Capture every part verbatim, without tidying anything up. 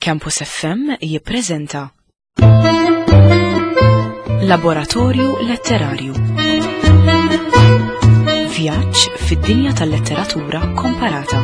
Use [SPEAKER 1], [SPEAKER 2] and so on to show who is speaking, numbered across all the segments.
[SPEAKER 1] Campus F M jippreżenta Laboratorju Letterarju. Vjaġġ fid-dinja tal-letteratura komparata.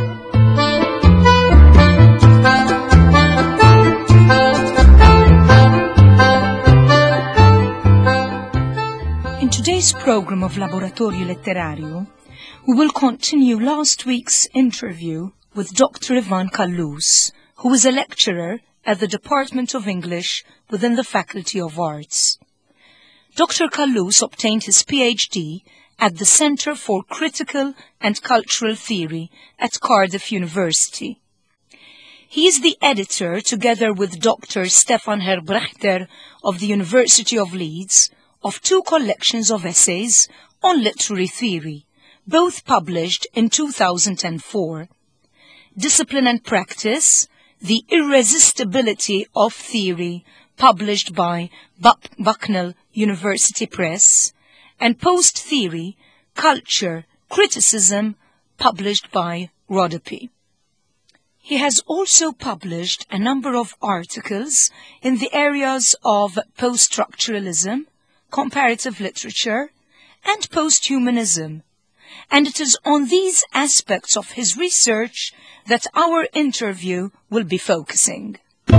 [SPEAKER 2] In today's program of Laboratorju Letterarju, we will continue last week's interview with Doctor Ivan Kallous, who is a lecturer at the Department of English within the Faculty of Arts. Doctor Kallous obtained his PhD at the Centre for Critical and Cultural Theory at Cardiff University. He is the editor, together with Doctor Stefan Herbrechter of the University of Leeds, of two collections of essays on literary theory, both published in two thousand four. Discipline and Practice, The Irresistibility of Theory, published by Buck Bucknell University Press, and Post-Theory, Culture, Criticism, published by Rhodope. He has also published a number of articles in the areas of post-structuralism, comparative literature, and post-humanism, and it is on these aspects of his research that our interview will be focusing.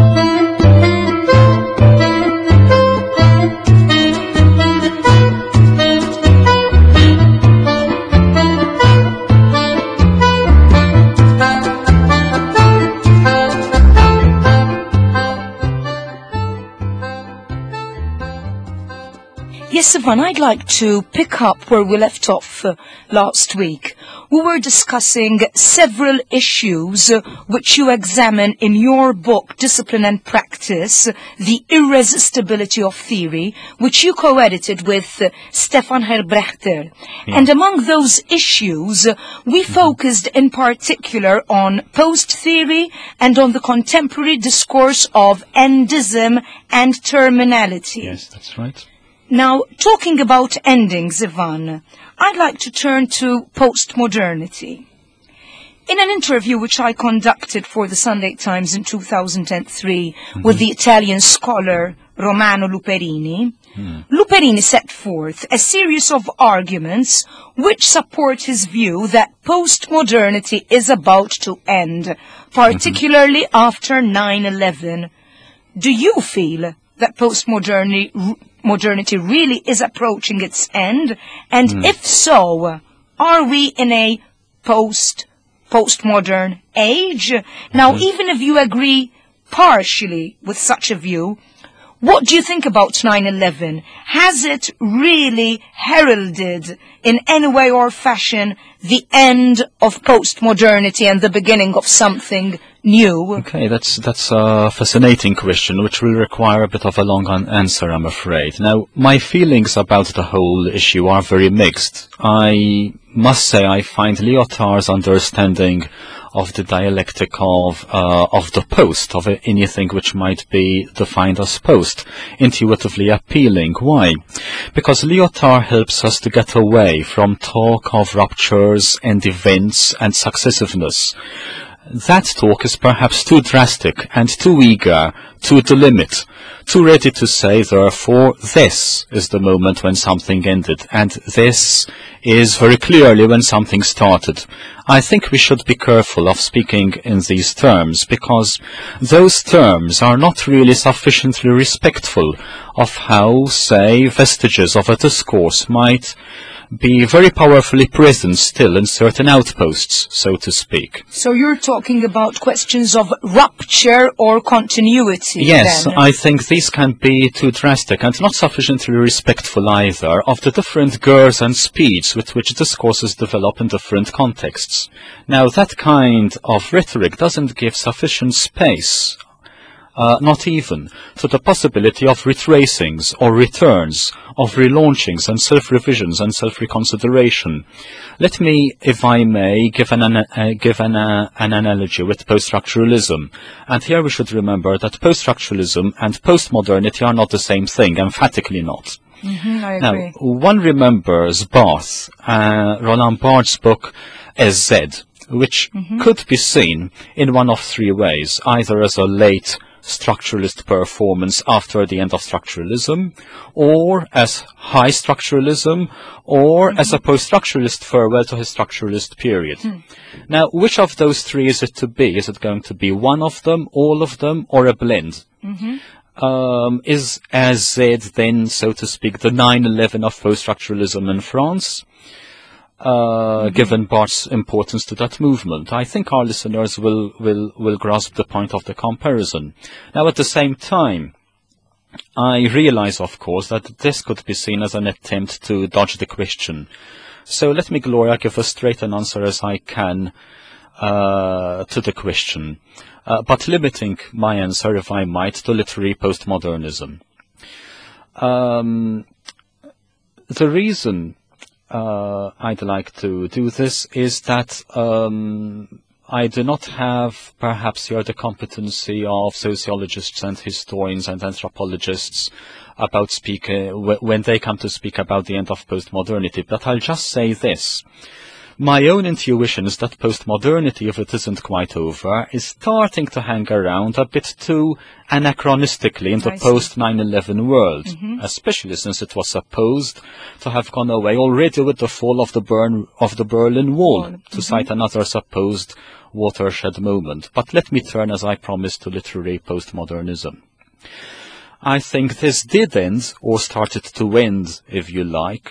[SPEAKER 2] Yes, Ivan, I'd like to pick up where we left off uh, last week. We were discussing several issues uh, which you examine in your book, Discipline and Practice, The Irresistibility of Theory, which you co-edited with uh, Stefan Herbrechter. Yeah. And among those issues, uh, we mm-hmm. focused in particular on post-theory and on the contemporary discourse of endism and terminality.
[SPEAKER 3] Yes, that's right.
[SPEAKER 2] Now, talking about endings, Ivan, I'd like to turn to postmodernity. In an interview which I conducted for the Sunday Times in two thousand three mm-hmm. with the Italian scholar Romano Luperini, mm. Luperini set forth a series of arguments which support his view that postmodernity is about to end, particularly mm-hmm. after nine eleven. Do you feel that postmodernity modernity really is approaching its end? And mm. if so, are we in a post, postmodern age? Now, mm-hmm. even if you agree partially with such a view, what do you think about nine eleven? Has it really heralded in any way or fashion the end of postmodernity and the beginning of something new?
[SPEAKER 3] Okay, that's that's a fascinating question, which will require a bit of a long answer, I'm afraid. Now, my feelings about the whole issue are very mixed. I must say I find Lyotard's understanding of the dialectic of uh, of the post, of anything which might be defined as post, intuitively appealing. Why? Because Lyotard helps us to get away from talk of ruptures and events and successiveness. That talk is perhaps too drastic and too eager, to the limit, too ready to say, therefore, this is the moment when something ended, and this is very clearly when something started. I think we should be careful of speaking in these terms, because those terms are not really sufficiently respectful of how, say, vestiges of a discourse might be very powerfully present still in certain outposts, so to speak.
[SPEAKER 2] So you're talking about questions of rupture or continuity?
[SPEAKER 3] Yes,
[SPEAKER 2] then.
[SPEAKER 3] I think these can be too drastic and not sufficiently respectful either of the different girths and speeds with which discourses develop in different contexts. Now, that kind of rhetoric doesn't give sufficient space, Uh, not even, to the possibility of retracings or returns, of relaunchings and self-revisions and self-reconsideration. Let me, if I may, give an, uh, give an, uh, an analogy with post-structuralism. And here we should remember that post-structuralism and post-modernity are not the same thing, emphatically not.
[SPEAKER 2] Mm-hmm, I agree.
[SPEAKER 3] Now, one remembers Barthes, uh, Roland Barthes' book, S Z, which mm-hmm. could be seen in one of three ways, either as a late structuralist performance after the end of structuralism, or as high structuralism, or mm-hmm. as a post-structuralist farewell to his structuralist period. Mm. Now, which of those three is it to be? Is it going to be one of them, all of them, or a blend? Mm-hmm. Um, is A Z then, so to speak, the nine eleven of post-structuralism in France? Uh, mm-hmm. Given Barth's importance to that movement, I think our listeners will, will, will grasp the point of the comparison. Now, at the same time, I realize, of course, that this could be seen as an attempt to dodge the question. So let me, Gloria, give as straight an answer as I can uh, to the question, uh, but limiting my answer, if I might, to literary postmodernism. Um, the reason Uh, I'd like to do this is that um, I do not have perhaps here the competency of sociologists and historians and anthropologists about speaking w when they come to speak about the end of postmodernity, but I'll just say this. My own intuition is that postmodernity, if it isn't quite over, is starting to hang around a bit too anachronistically in the post nine eleven world, mm-hmm. especially since it was supposed to have gone away already with the fall of the, Bern, of the Berlin Wall, mm-hmm. to cite another supposed watershed moment. But let me turn, as I promised, to literary postmodernism. I think this did end, or started to end, if you like,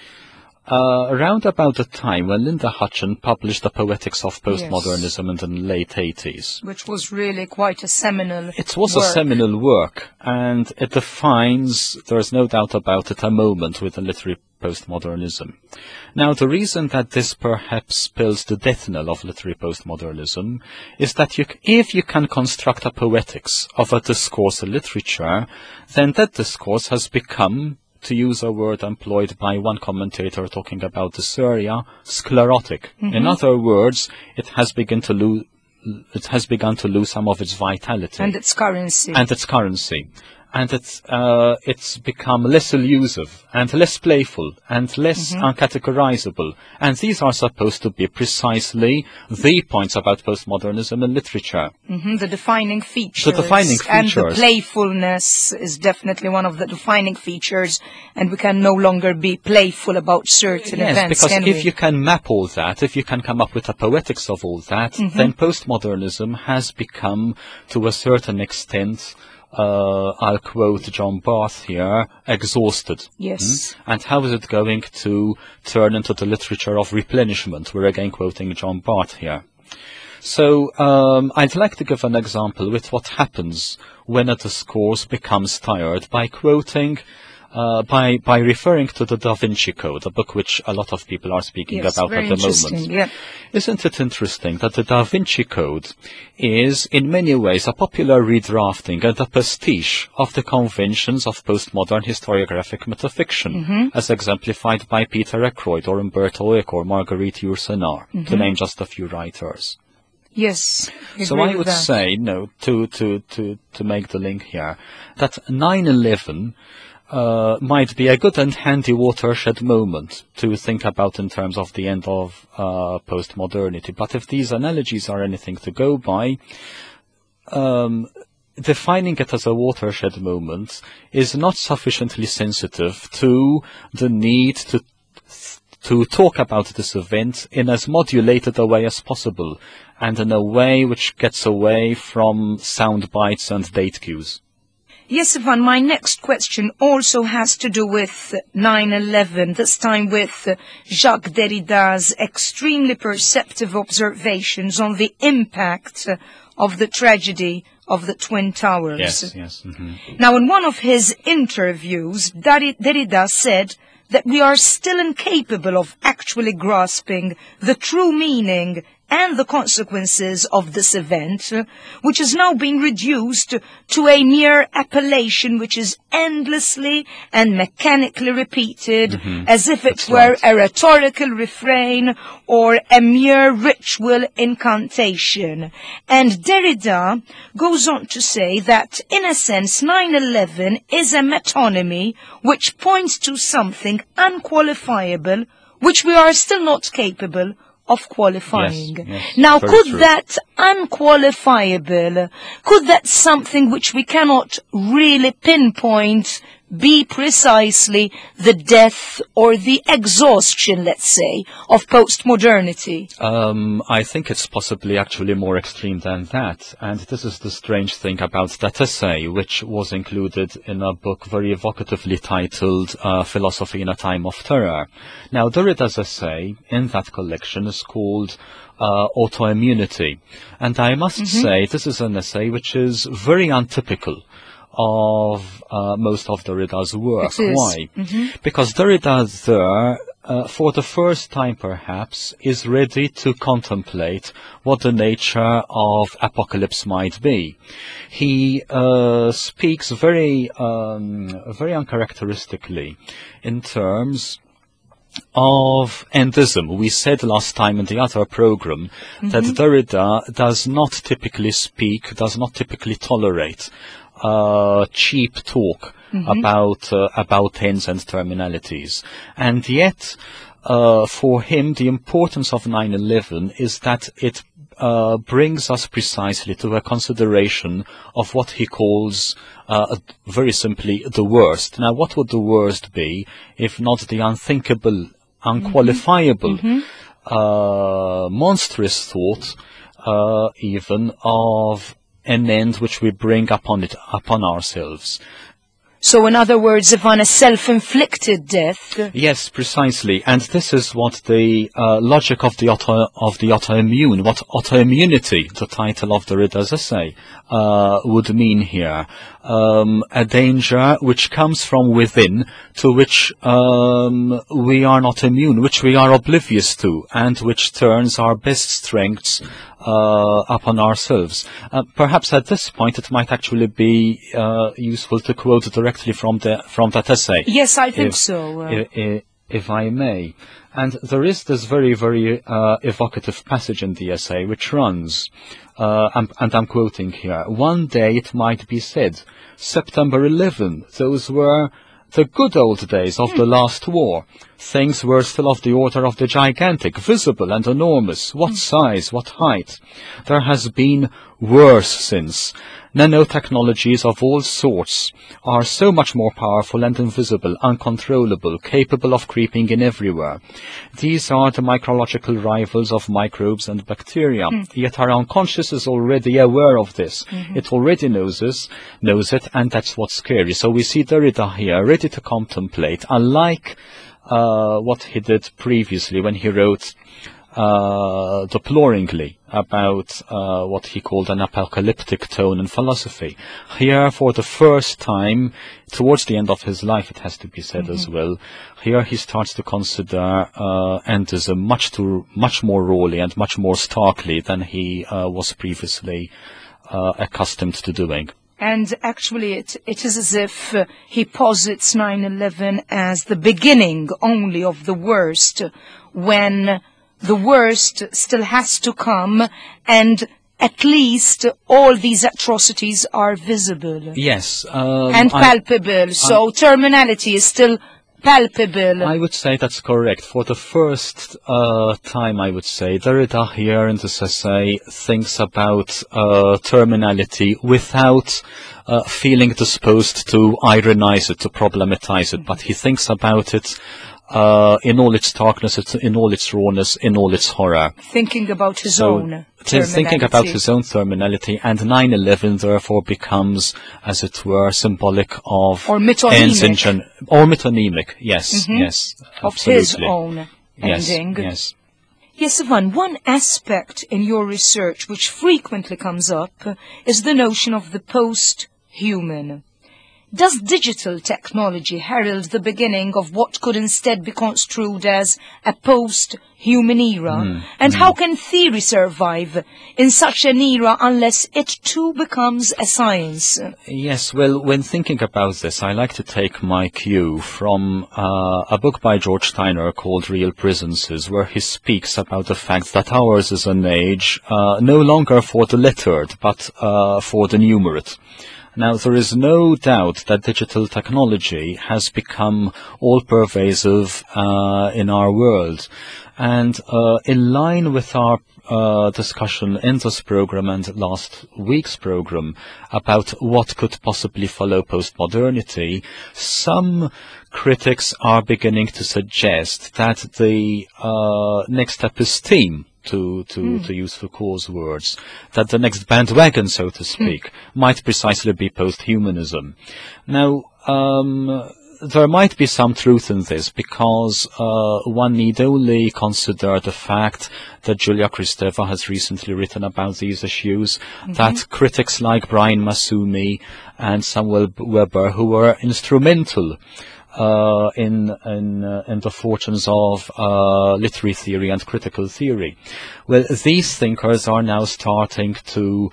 [SPEAKER 3] Uh, around about the time when Linda Hutcheon published The Poetics of Postmodernism yes. in the late eighties.
[SPEAKER 2] Which was really quite a seminal
[SPEAKER 3] It was
[SPEAKER 2] work.
[SPEAKER 3] a seminal work, and it defines, there is no doubt about it, a moment within literary postmodernism. Now, the reason that this perhaps spills the death knell of literary postmodernism is that you, if you can construct a poetics of a discourse in literature, then that discourse has become, to use a word employed by one commentator talking about this area, sclerotic. Mm-hmm. In other words, it has begun to lose, it has begun to lose some of its vitality.
[SPEAKER 2] And its currency.
[SPEAKER 3] And its currency. And it's, uh, it's become less elusive and less playful and less mm-hmm. uncategorizable. And these are supposed to be precisely the points about postmodernism in literature.
[SPEAKER 2] Mm-hmm. The defining features.
[SPEAKER 3] The defining features.
[SPEAKER 2] And the playfulness is definitely one of the defining features. And we can no longer be playful about certain
[SPEAKER 3] yes,
[SPEAKER 2] events,
[SPEAKER 3] because
[SPEAKER 2] can
[SPEAKER 3] if
[SPEAKER 2] we?
[SPEAKER 3] you can map all that, if you can come up with a poetics of all that, mm-hmm. then postmodernism has become, to a certain extent, Uh, I'll quote John Barth here, exhausted.
[SPEAKER 2] Yes.
[SPEAKER 3] Mm? And how is it going to turn into the literature of replenishment? We're again quoting John Barth here. So um, I'd like to give an example with what happens when a discourse becomes tired by quoting, uh, by, by referring to the Da Vinci Code, a book which a lot of people are speaking
[SPEAKER 2] yes,
[SPEAKER 3] about
[SPEAKER 2] very
[SPEAKER 3] at the
[SPEAKER 2] interesting,
[SPEAKER 3] moment.
[SPEAKER 2] Yeah.
[SPEAKER 3] Isn't it interesting that the Da Vinci Code is, in many ways, a popular redrafting and a pastiche of the conventions of postmodern historiographic metafiction, mm-hmm. as exemplified by Peter Ackroyd or Umberto Eco or Marguerite Yourcenar, mm-hmm. to name just a few writers.
[SPEAKER 2] Yes. I
[SPEAKER 3] so I would that. say, no, to, to, to, to make the link here, that nine eleven Uh, might be a good and handy watershed moment to think about in terms of the end of uh, postmodernity. But if these analogies are anything to go by, um, defining it as a watershed moment is not sufficiently sensitive to the need to to talk about this event in as modulated a way as possible, and in a way which gets away from sound bites and date cues.
[SPEAKER 2] Yes, Ivan, my next question also has to do with nine eleven, this time with Jacques Derrida's extremely perceptive observations on the impact of the tragedy of the Twin Towers.
[SPEAKER 3] Yes, yes. Mm-hmm.
[SPEAKER 2] Now, in one of his interviews, Derrida said that we are still incapable of actually grasping the true meaning and the consequences of this event, which has now been reduced to a mere appellation which is endlessly and mechanically repeated, mm-hmm. as if it
[SPEAKER 3] That's
[SPEAKER 2] were
[SPEAKER 3] right.
[SPEAKER 2] a rhetorical refrain or a mere ritual incantation. And Derrida goes on to say that, in a sense, nine eleven is a metonymy which points to something unqualifiable, which we are still not capable of qualifying.
[SPEAKER 3] Yes, yes,
[SPEAKER 2] now,
[SPEAKER 3] very
[SPEAKER 2] could
[SPEAKER 3] true.
[SPEAKER 2] that unqualifiable. Could that something which we cannot really pinpoint be precisely the death or the exhaustion, let's say, of postmodernity?
[SPEAKER 3] Um, I think it's possibly actually more extreme than that. And this is the strange thing about that essay, which was included in a book very evocatively titled uh, Philosophy in a Time of Terror. Now, Derrida's essay in that collection is called uh, Autoimmunity. And I must mm-hmm. say, this is an essay which is very untypical of uh, most of Derrida's work. Why? Mm-hmm. Because Derrida there, uh, for the first time perhaps, is ready to contemplate what the nature of apocalypse might be. He uh, speaks very, um, very uncharacteristically in terms of endism. We said last time in the other program mm-hmm. that Derrida does not typically speak, does not typically tolerate Uh, cheap talk mm-hmm. about uh, about ends and terminalities, and yet uh, for him the importance of nine eleven is that it uh, brings us precisely to a consideration of what he calls uh, very simply the worst. Now, what would the worst be if not the unthinkable, unqualifiable, mm-hmm. uh, monstrous thought, uh, even of an end which we bring upon it, upon ourselves.
[SPEAKER 2] So, in other words, Ivan, a self-inflicted death?
[SPEAKER 3] Yes, precisely. And this is what the uh, logic of the auto, of the autoimmune, what autoimmunity, the title of Derrida's essay, uh, would mean here. Um, a danger which comes from within, to which um, we are not immune, which we are oblivious to, and which turns our best strengths uh, upon ourselves. Uh, perhaps at this point it might actually be uh, useful to quote directly from the from that essay.
[SPEAKER 2] Yes, I think
[SPEAKER 3] if,
[SPEAKER 2] so. Uh...
[SPEAKER 3] If, if I may. And there is this very, very uh, evocative passage in the essay which runs, uh, and, and I'm quoting here, "One day it might be said, September eleventh, those were the good old days of the last war. Things were still of the order of the gigantic, visible and enormous. What size, what height. There has been worse since. Nanotechnologies of all sorts are so much more powerful and invisible, uncontrollable, capable of creeping in everywhere. These are the micrological rivals of microbes and bacteria. Mm. Yet our unconscious is already aware of this. Mm-hmm. It already knows this, knows it, and that's what's scary." So we see Derrida here, ready to contemplate, unlike uh, what he did previously when he wrote Uh, deploringly about uh, what he called an apocalyptic tone in philosophy. Here, for the first time, towards the end of his life, it has to be said mm-hmm. as well, here he starts to consider uh, endism much too, much more rawly and much more starkly than he uh, was previously uh, accustomed to doing.
[SPEAKER 2] And actually, it, it is as if uh, he posits nine eleven as the beginning only of the worst, when the worst still has to come, and at least all these atrocities are visible.
[SPEAKER 3] Yes. Um,
[SPEAKER 2] and palpable. I, so I, terminality is still palpable.
[SPEAKER 3] I would say that's correct. For the first uh, time, I would say, Derrida here in this essay thinks about uh, terminality without uh, feeling disposed to ironize it, to problematize it, mm-hmm. but he thinks about it Uh, in all its darkness, in all its rawness, in all its horror.
[SPEAKER 2] Thinking about his
[SPEAKER 3] so,
[SPEAKER 2] own terminality.
[SPEAKER 3] Thinking about his own terminality, and nine eleven therefore becomes, as it were, symbolic of...
[SPEAKER 2] Or metonymic.
[SPEAKER 3] Gen- or metonymic, yes, mm-hmm. yes.
[SPEAKER 2] Of
[SPEAKER 3] absolutely.
[SPEAKER 2] his own ending.
[SPEAKER 3] Yes, yes.
[SPEAKER 2] Yes, Ivan, one aspect in your research which frequently comes up is the notion of the post-human. Does digital technology herald the beginning of what could instead be construed as a post-human era? Mm, and mm. how can theory survive in such an era unless it too becomes a science?
[SPEAKER 3] Yes, well, when thinking about this, I like to take my cue from uh, a book by George Steiner called Real Presences, where he speaks about the fact that ours is an age uh, no longer for the lettered, but uh, for the numerate. Now, there is no doubt that digital technology has become all-pervasive uh, in our world. And uh, in line with our uh, discussion in this program and last week's program about what could possibly follow postmodernity, some critics are beginning to suggest that the uh, next step is steam. To, to, mm. to use Foucault's words, that the next bandwagon, so to speak, mm. might precisely be post-humanism. Now, um, there might be some truth in this, because uh, one need only consider the fact that Julia Kristeva has recently written about these issues, mm-hmm. that critics like Brian Massumi and Samuel Weber, who were instrumental Uh, in in, uh, in the fortunes of uh, literary theory and critical theory. Well, these thinkers are now starting to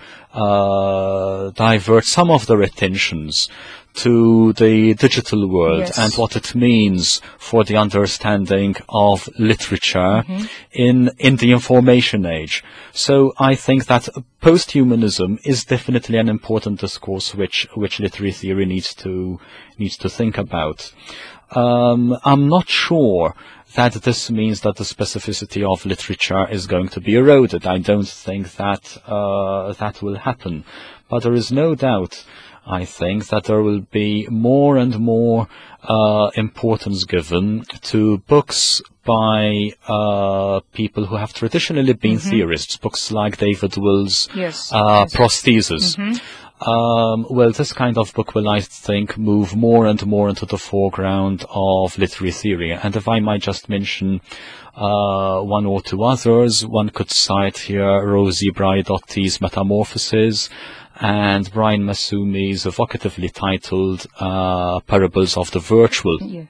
[SPEAKER 3] uh, divert some of their attentions to the digital world, yes. and what it means for the understanding of literature mm-hmm. in in the information age. So I think that post-humanism is definitely an important discourse which which literary theory needs to needs to think about. Um, I'm not sure that this means that the specificity of literature is going to be eroded. I don't think that uh, that will happen, but there is no doubt, I think, that there will be more and more uh, importance given to books by uh, people who have traditionally been mm-hmm. theorists, books like David Will's
[SPEAKER 2] yes,
[SPEAKER 3] uh,
[SPEAKER 2] yes.
[SPEAKER 3] Prosthesis. Mm-hmm. Um, well, this kind of book will, I think, move more and more into the foreground of literary theory. And if I might just mention uh, one or two others, one could cite here Rosie Braidotti's Metamorphoses, and Brian Massumi's evocatively titled uh, Parables of the Virtual.
[SPEAKER 2] Yeah.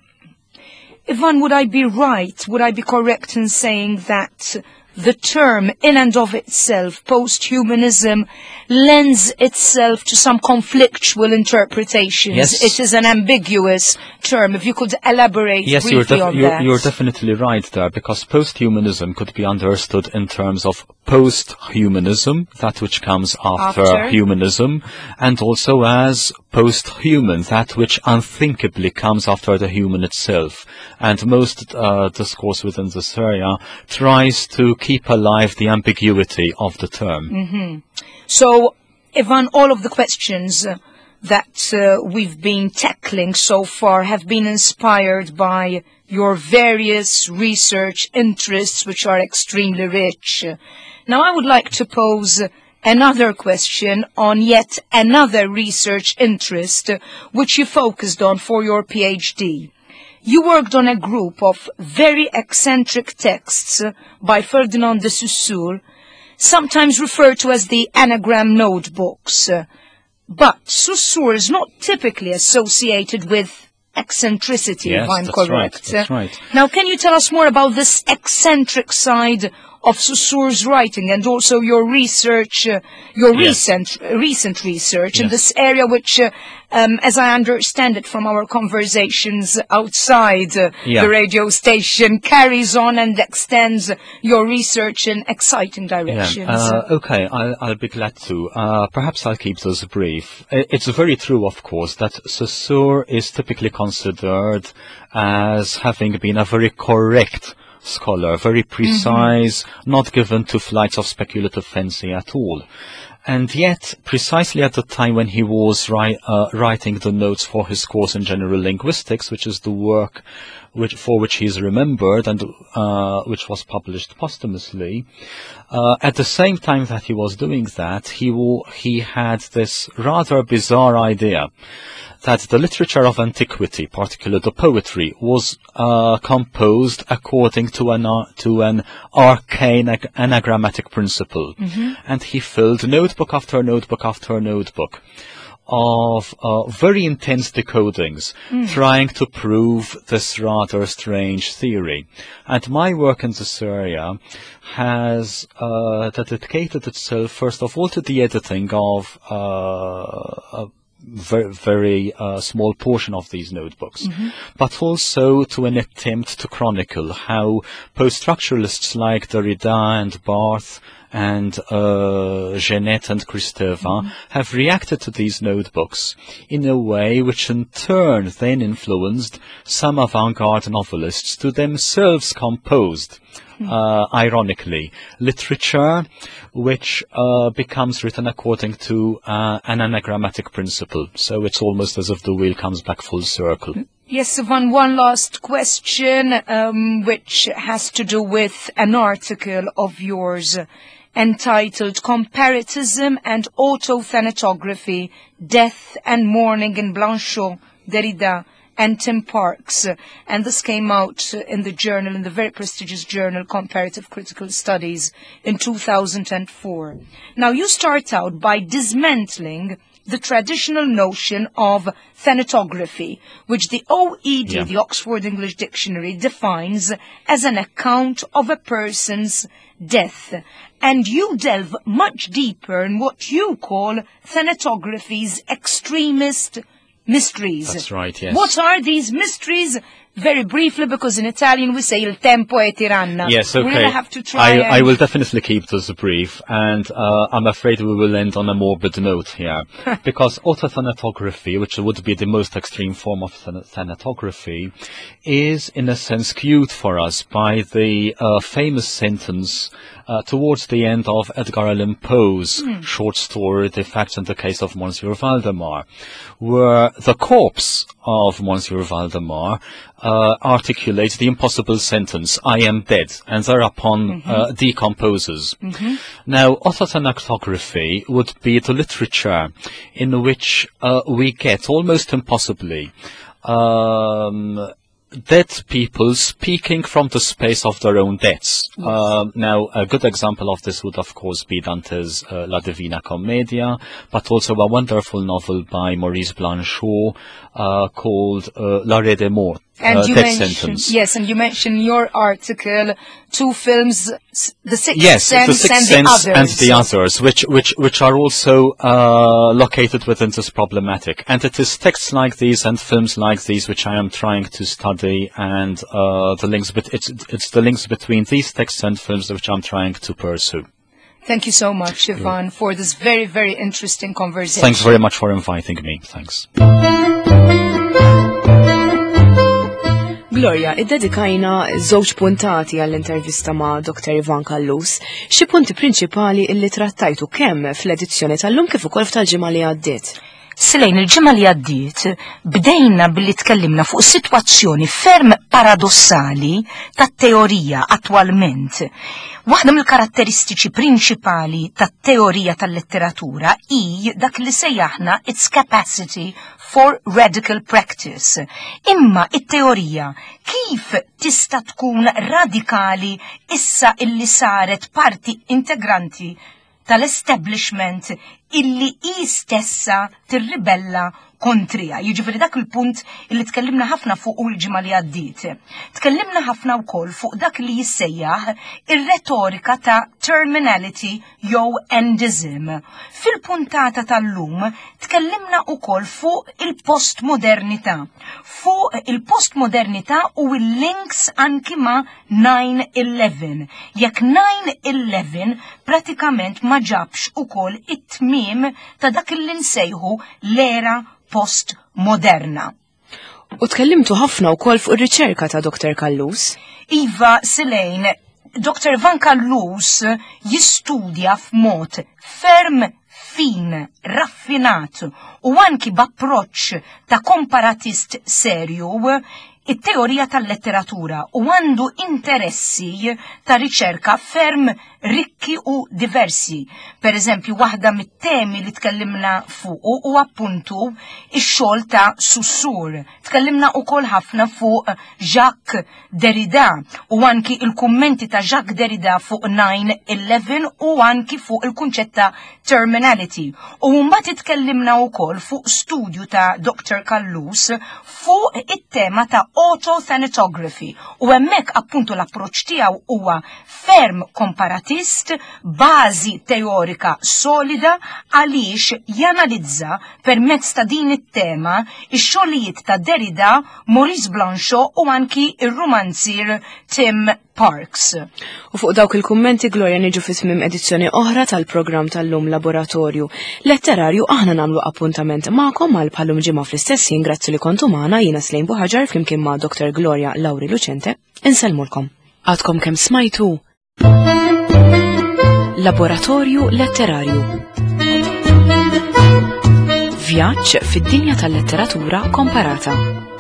[SPEAKER 2] Ivan, would I be right, would I be correct in saying that the term in and of itself, post-humanism, lends itself to some conflictual interpretations?
[SPEAKER 3] Yes.
[SPEAKER 2] It is an ambiguous term. If you could elaborate
[SPEAKER 3] yes,
[SPEAKER 2] briefly
[SPEAKER 3] you're
[SPEAKER 2] on
[SPEAKER 3] you're,
[SPEAKER 2] that.
[SPEAKER 3] You're definitely right there, because post-humanism could be understood in terms of post-humanism, that which comes after, after humanism, and also as post-human, that which unthinkably comes after the human itself. And most uh, discourse within this area tries to keep alive the ambiguity of the term.
[SPEAKER 2] Mm-hmm. So, Ivan, all of the questions uh, that uh, we've been tackling so far have been inspired by your various research interests, which are extremely rich. Now, I would like to pose another question on yet another research interest uh, which you focused on for your PhD. You worked on a group of very eccentric texts uh, by Ferdinand de Saussure, sometimes referred to as the anagram notebooks. Uh, but Saussure is not typically associated with eccentricity,
[SPEAKER 3] yes,
[SPEAKER 2] if I'm
[SPEAKER 3] that's
[SPEAKER 2] correct.
[SPEAKER 3] Right, that's right.
[SPEAKER 2] Now, can you tell us more about this eccentric side of Saussure's writing, and also your research, uh, your
[SPEAKER 3] yes.
[SPEAKER 2] recent uh, recent research
[SPEAKER 3] yes.
[SPEAKER 2] in this area, which, uh, um, as I understand it from our conversations outside uh,
[SPEAKER 3] yeah.
[SPEAKER 2] the radio station, carries on and extends your research in exciting directions.
[SPEAKER 3] Yeah. Uh, okay, I'll, I'll be glad to. Uh, perhaps I'll keep this brief. It's very true, of course, that Saussure is typically considered as having been a very correct scholar, very precise, mm-hmm. not given to flights of speculative fancy at all. And yet, precisely at the time when he was ri- uh, writing the notes for his course in general linguistics, which is the work which, for which he is remembered and uh, which was published posthumously, uh, at the same time that he was doing that, he, w- he had this rather bizarre idea that the literature of antiquity, particularly the poetry, was uh, composed according to an uh, to an arcane ag- anagrammatic principle. Mm-hmm. And he filled notebook after notebook after notebook of uh, very intense decodings, mm. trying to prove this rather strange theory. And my work in this area has uh, dedicated itself, first of all, to the editing of uh, uh, very, very uh, small portion of these notebooks,
[SPEAKER 2] Mm-hmm.
[SPEAKER 3] but also to an attempt to chronicle how post-structuralists like Derrida and Barthes and uh, Genet and Kristeva
[SPEAKER 2] Mm-hmm.
[SPEAKER 3] have reacted to these notebooks in a way which in turn then influenced some avant-garde novelists to themselves composed, uh, ironically, literature which uh, becomes written according to uh, an anagrammatic principle. So it's almost as if the wheel comes back full circle.
[SPEAKER 2] Yes, Yvonne, one last question, um, which has to do with an article of yours entitled Comparatism and Autothanatography, Death and Mourning in Blanchot, Derrida, and Tim Parks. And this came out in the journal, in the very prestigious journal Comparative Critical Studies in two thousand four. Now, you start out by dismantling the traditional notion of thanatography, which the O E D,
[SPEAKER 3] Yeah.
[SPEAKER 2] the Oxford English Dictionary, defines as an account of a person's death. And you delve much deeper in what you call thanatography's extremist mysteries.
[SPEAKER 3] That's right, yes.
[SPEAKER 2] What are these mysteries? Very briefly, because in Italian we say il tempo è tiranna.
[SPEAKER 3] Yes,
[SPEAKER 2] We
[SPEAKER 3] okay.
[SPEAKER 2] really have to try
[SPEAKER 3] I,
[SPEAKER 2] and...
[SPEAKER 3] I will definitely keep this brief, and uh, I'm afraid we will end on a morbid note here. Because autothanatography, which would be the most extreme form of than- thanatography, is in a sense cued for us by the uh, famous sentence uh, towards the end of Edgar Allan Poe's short story, The Facts and the Case of Monsieur Valdemar, where the corpse of Monsieur Valdemar uh, articulates the impossible sentence, I am dead, and thereupon uh, decomposes. Now, autothanatography would be the literature in which uh, we get, almost impossibly, um, dead people speaking from the space of their own deaths. Um, now, a good example of this would, of course, be Dante's uh, La Divina Commedia, but also a wonderful novel by Maurice Blanchot uh, called uh, L'Arrêt des Morts,
[SPEAKER 2] And
[SPEAKER 3] uh,
[SPEAKER 2] you
[SPEAKER 3] Death
[SPEAKER 2] mentioned,
[SPEAKER 3] Sentence.
[SPEAKER 2] yes, and you mentioned in your article two films, s- The Sixth
[SPEAKER 3] Yes,
[SPEAKER 2] Sense
[SPEAKER 3] the Sixth
[SPEAKER 2] and
[SPEAKER 3] Sense
[SPEAKER 2] the
[SPEAKER 3] and
[SPEAKER 2] Others.
[SPEAKER 3] the others, which which which are also uh, located within this problematic. And it is texts like these and films like these which I am trying to study, and uh, the links. But it's it's the links between these texts and films which I'm trying to pursue.
[SPEAKER 2] Thank you so much, Ivan, for this very, very interesting conversation.
[SPEAKER 3] Thanks very much for inviting me. Thanks.
[SPEAKER 1] Gloria, id-dedikajna żewġ puntati għall-intervista ma' doktor Ivan Kallus. Xi punti prinċipali illi trattajtu kemm fl-edizzjoni tal-lum kif ukoll f'tal-ġimgħa li għaddiet?
[SPEAKER 2] Silejn il-ġimgħa li għaddiet bdejna billi tkellimna fuq sitwazzjoni ferm paradossali tat-teorija attwalment. Waħda mill-karatteristiċi prinċipali tat-teorija tal-letteratura hi dak li sejjaħna its capacity for radical practice. Imma it-teorija kif tista' tkun radikali issa illi saret parti integranti tal-establishment illi i stessa tirribella kontrija. Jiġifieri dak il-punt illi tkellimna ħafna fuq u l-ġimgħa li għaddiet. Tkellimna ħafna wkoll fuq dak li jissejjaħ ir-retorika ta' terminality jew endism. Fil-puntata tal-lum tkellimna wkoll fuq il-postmodernità. Fuq il-postmodernità u il-links anki ma' nine eleven. Jekk nine eleven pratikament ma ġabx ukoll it-tmiem ta' dak li nsejħu l-era postmoderna.
[SPEAKER 1] U tkellimtu ħafna wkoll fuq ir-riċerka ta' doktor Kallus.
[SPEAKER 2] Iva, Silejn, doktor Ivan Kallus jistudja f'mod ferm fin, raffinat u anki b'approċċ ta' komparatist serju it-teorija tal-letteratura u għandu interessi ta' riċerka ferm rikki u diversi. Per eżempju, waħda mit-temi li tkellimna fuq u appuntu ix-xogħol ta' Saussure. Tkellimna wkoll ħafna fuq Jacques Derrida u anki il-kummenti ta' Jacques Derrida fuq nine eleven u anki fuq il-kunċett ta' terminality. U mbagħad tkellimna wkoll fuq studju ta' doktor Kallus fuq it-tema ta' autothanatography u hemmhekk appuntu l-approċċ tiegħu huwa ferm komparattiv xjentist bażi teorika solida għaliex janalizza permezz ta' din it-tema ix-xogħlijiet ta' Derrida, Maurice Blanchot u anki ir-romanzier Tim Parks.
[SPEAKER 1] U fuq dawk il-kummenti Gloria niġu fi tmiem edizzjoni oħra tal-programm tal-lum Laboratorju Letterarju aħna nagħmlu appuntament magħkom għal bħalhom ġimgħa fl-istess jien grazzi li kontu magħna jiena Slejn Buħaġar flimkien ma' Doktor Gloria Lauri Lucente. Insellmulkom. Għadkom kemm smajtu Laboratorju Letterarju. Vjaġġ fid-dinja tal-letteratura komparata.